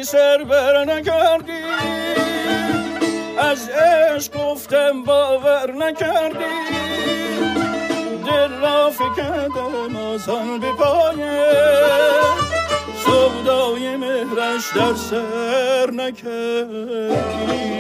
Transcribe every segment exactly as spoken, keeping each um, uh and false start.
سر بر نکردی، از عشق گفتم باور نکردی، دل را فکندم آسان به پایه، سودای مهرش در سر نکردی.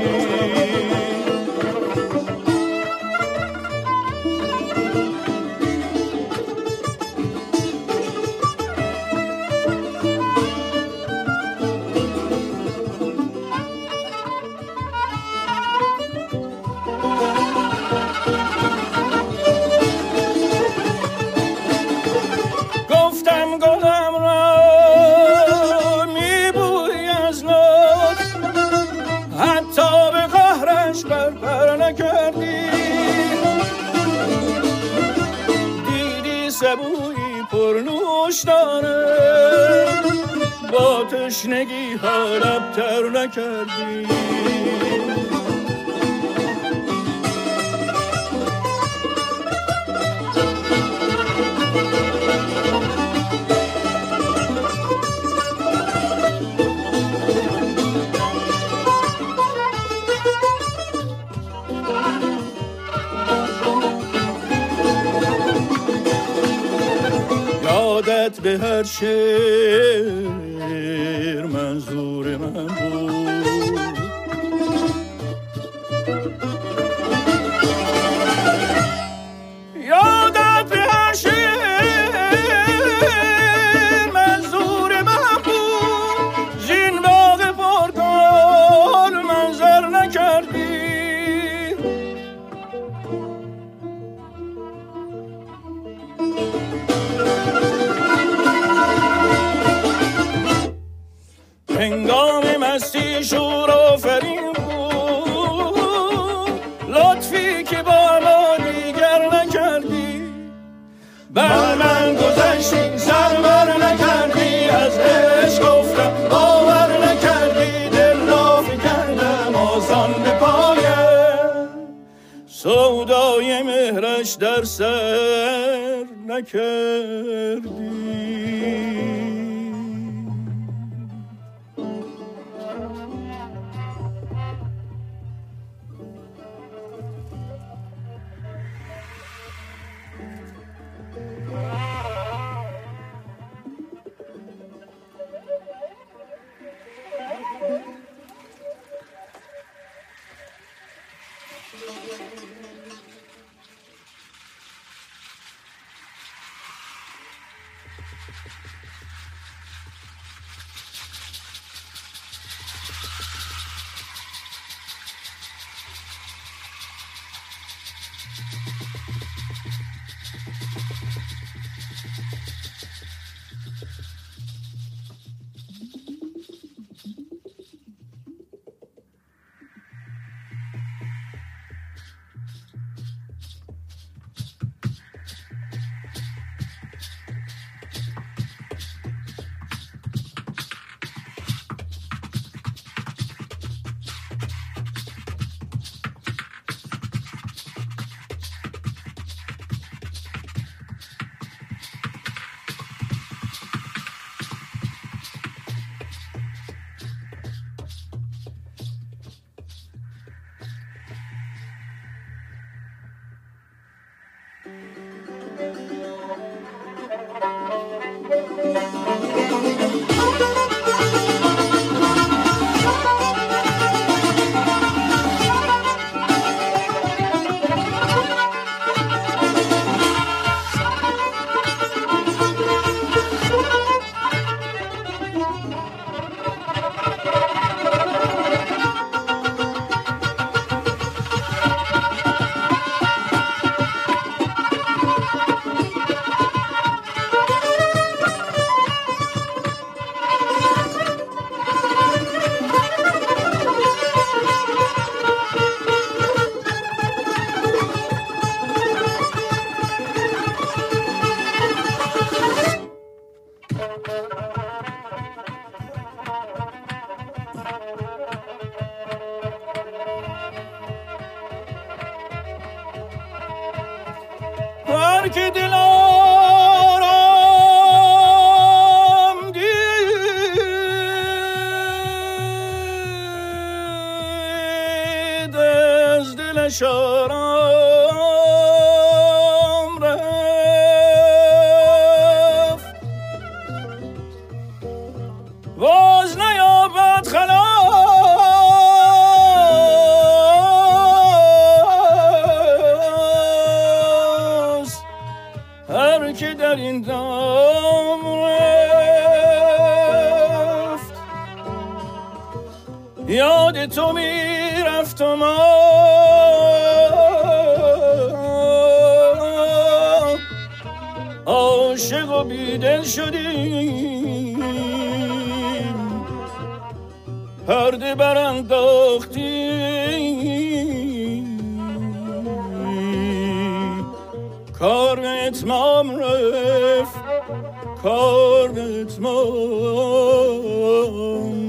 سبوی پرنوش داره، با تشنگی ها لبتر نکردی. یادت به هر شعر منظور من بود، یادت به هر شعر منظور من بود، زین باغ پرگل منظر نکردی. هنگام مستی شور آفرین بود، لطفی که با ما دیگر نکردی. بر من گذشتی سر بر نکردی، از عشق گفتم باور نکردی، دل را فکندم آسان به پایه، سودای مهرش در سر نکردی. هر که دل آرام دید دلش آرام رفت باز نیابد خلاص هر که در این دام رفت یاد تو میرفت و ما عاشق و بیدل شدیم پرده برانداختیم کار به اتمام رفت کار به اتمام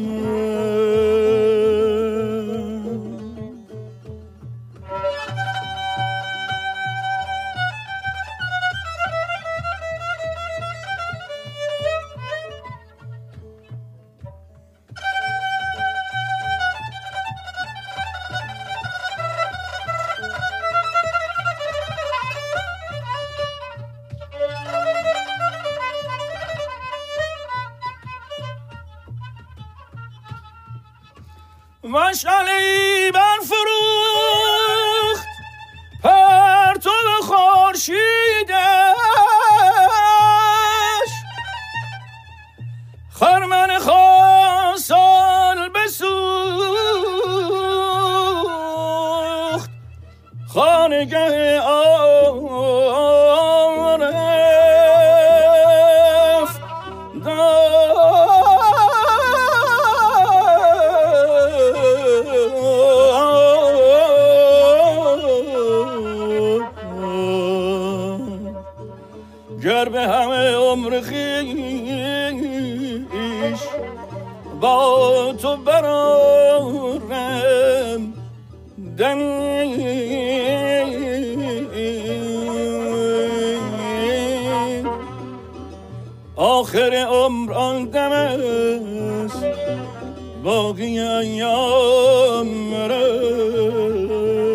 مشعله‌ای برفروخت پرتو خورشیدش خرمن خاصال بسوخت خانگه آرف گر به همه عمر خویش با تو برارم دمی آخر عمر آن دم است باقی ایام مرا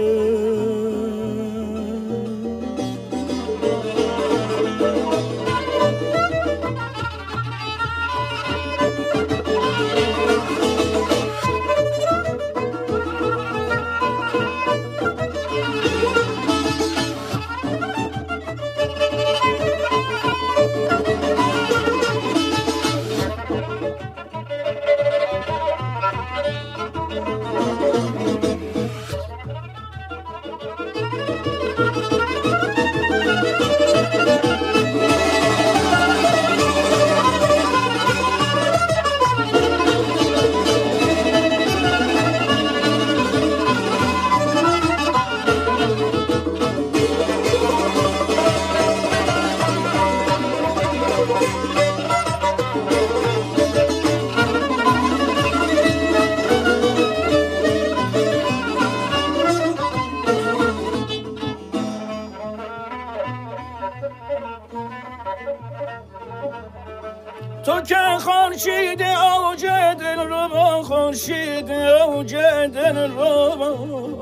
تو که خورشید اوج دل رو با خورشید اوج دل رو با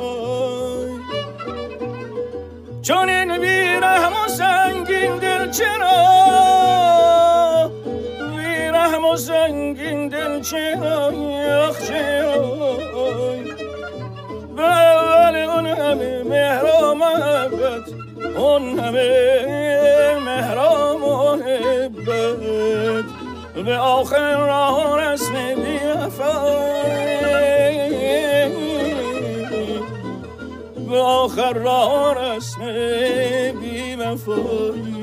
چون این بیرحم و سنگین دل چرا بیرحم و سنگین دل چرا یخ چرا بله اون همه مهر و محبت اون همه مهر و محبت به آخر راه رسم بی وفایی به آخر راه رسم بی وفایی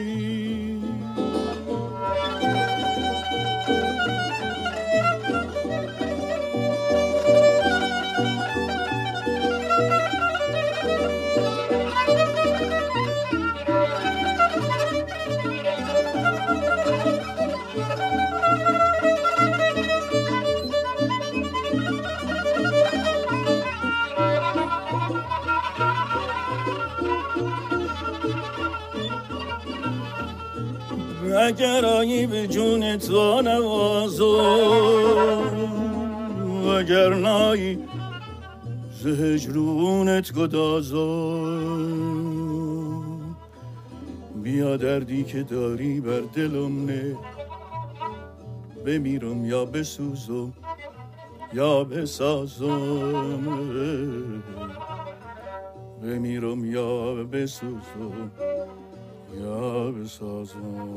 اگر آیی به جون تو نوازم وگر نایی ز هجرونت گدازم، بیا دردی که داری بر دلم نه، بمیرم یا بسوزم یا بسازم، بمیرم یا بسوزم یا بسازم.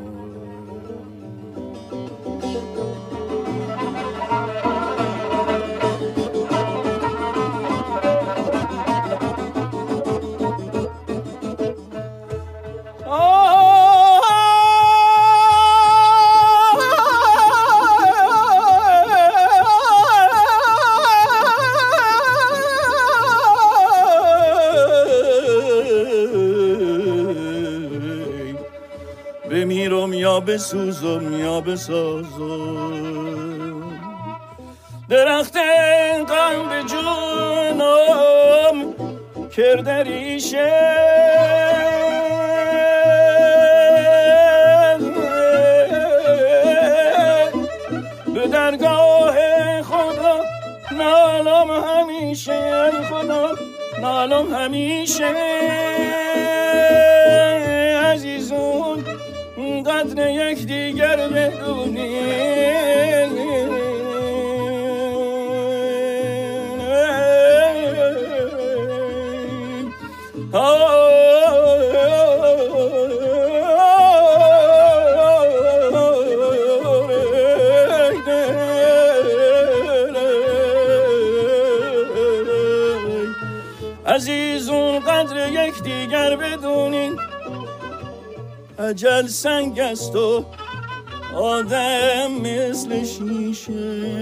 بمیرم یا بسوزم یا بسازم، درخت غم به جونم کرده ریشه، به درگاه خدا نالم همیشه، خدا نالم همیشه. عزیزون قدر یک دیگر بدونیم، عزیزون قدر یک دیگر بدونین، اجل سنگ است و آدم مثل شیشه.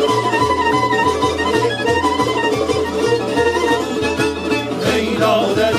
know that